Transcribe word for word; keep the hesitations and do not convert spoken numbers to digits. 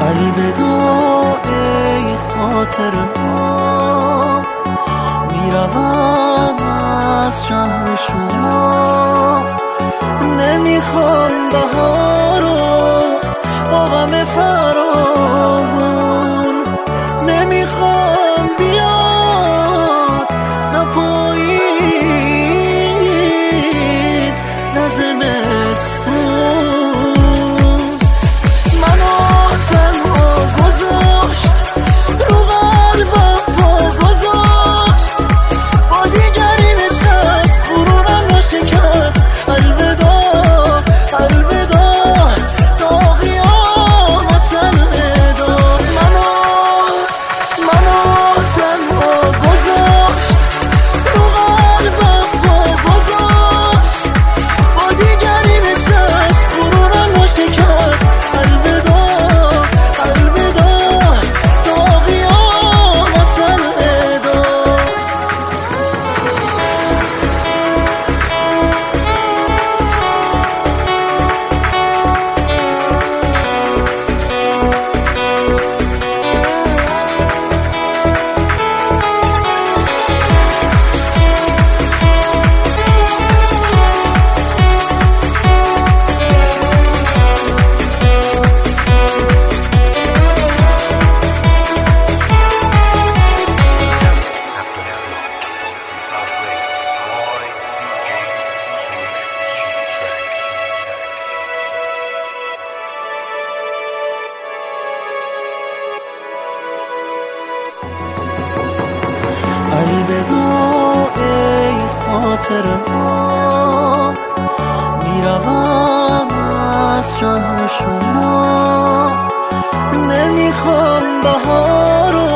الوداع ای خاطره ها، میروم از شهر شما. نمیخوام بهارو با غم فراوون، نمیخوام بیاد نه پاییز نه زمستون. منو تنها گذاشت رو قلبم پا گذاشت، با دیگری نشست غرورم را شکست. الوداع الوداع تا قیامت الوداع. منو منو تنها گذاشت رو قلبم پا گذاشت، با دیگری نشست غرورم را شکست. الوداع الوداع تا قیامت الوداع. الوداع ای خاطره ها، میروم از شهر شما. نمیخوام بهارو